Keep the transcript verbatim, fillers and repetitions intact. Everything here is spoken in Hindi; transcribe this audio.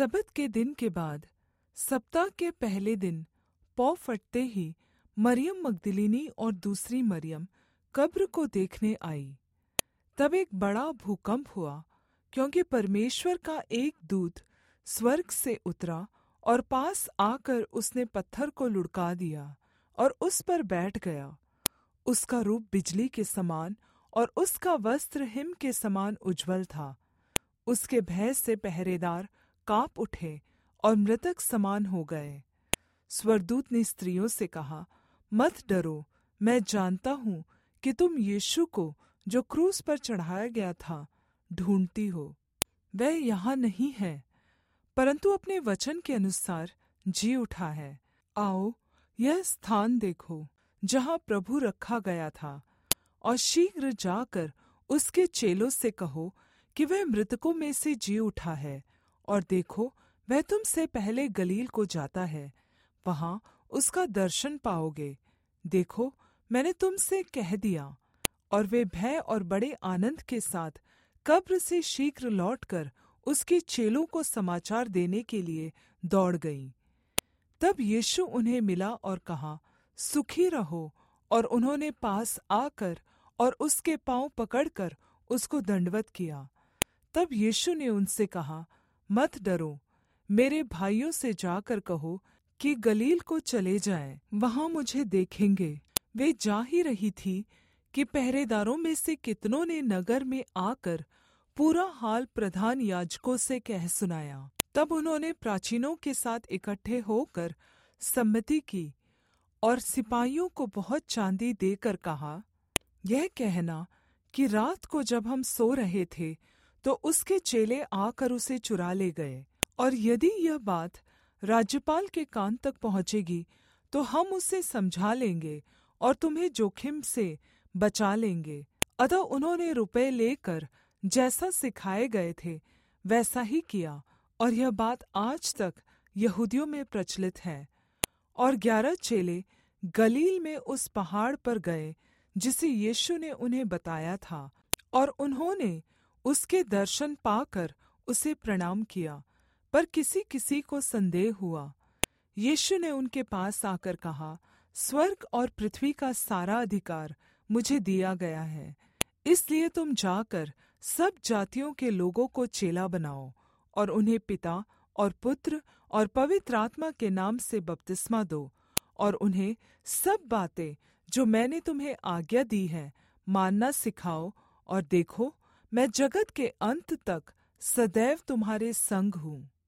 सबत के दिन के बाद सप्ताह के पहले दिन पौ फटते ही मरियम मगदलीनी और दूसरी मरियम कब्र को देखने आई। तब एक बड़ा भूकंप हुआ, क्योंकि परमेश्वर का एक दूत स्वर्ग से उतरा और पास आकर उसने पत्थर को लुढ़का दिया और उस पर बैठ गया। उसका रूप बिजली के समान और उसका वस्त्र हिम के समान उज्ज्वल था। उसके भय से पहरेदार काँप उठे और मृतक समान हो गए। स्वर्गदूत ने स्त्रियों से कहा, मत डरो, मैं जानता हूँ कि तुम यीशु को जो क्रूस पर चढ़ाया गया था ढूंढती हो। वह यहाँ नहीं है, परंतु अपने वचन के अनुसार जी उठा है। आओ, यह स्थान देखो जहाँ प्रभु रखा गया था, और शीघ्र जाकर उसके चेलों से कहो कि वह मृतकों में से जी उठा है, और देखो वह तुम से पहले गलील को जाता है, वहाँ उसका दर्शन पाओगे। देखो, मैंने तुम से कह दिया। और वे भय और बड़े आनंद के साथ कब्र से शीघ्र लौटकर उसके चेलों को समाचार देने के लिए दौड़ गईं। तब यीशु उन्हें मिला और कहा, सुखी रहो। और उन्होंने पास आकर और उसके पाँव पकड़कर उसको दंडवत किया। तब यीशु ने उनसे कहा, मत डरो, मेरे भाइयों से जाकर कहो कि गलील को चले जाएं, वहाँ मुझे देखेंगे। वे जा ही रही थी कि पहरेदारों में से कितनों ने नगर में आकर पूरा हाल प्रधान याजकों से कह सुनाया। तब उन्होंने प्राचीनों के साथ इकट्ठे होकर सम्मति की और सिपाहियों को बहुत चाँदी देकर कहा, यह कहना कि रात को जब हम सो रहे थे तो उसके चेले आकर उसे चुरा ले गए, और यदि यह बात राज्यपाल के कान तक पहुँचेगी तो हम उसे समझा लेंगे और तुम्हें जोखिम से बचा लेंगे। अतः उन्होंने रुपए लेकर जैसा सिखाए गए थे वैसा ही किया, और यह बात आज तक यहूदियों में प्रचलित है। और ग्यारह चेले गलील में उस पहाड़ पर गए जिसे यीशु ने उन्हें बताया था, और उन्होंने उसके दर्शन पाकर उसे प्रणाम किया, पर किसी किसी को संदेह हुआ। यीशु ने उनके पास आकर कहा, स्वर्ग और पृथ्वी का सारा अधिकार मुझे दिया गया है, इसलिए तुम जाकर सब जातियों के लोगों को चेला बनाओ और उन्हें पिता और पुत्र और पवित्र आत्मा के नाम से बपतिस्मा दो, और उन्हें सब बातें जो मैंने तुम्हें आज्ञा दी है मानना सिखाओ। और देखो, मैं जगत के अंत तक सदैव तुम्हारे संग हूँ।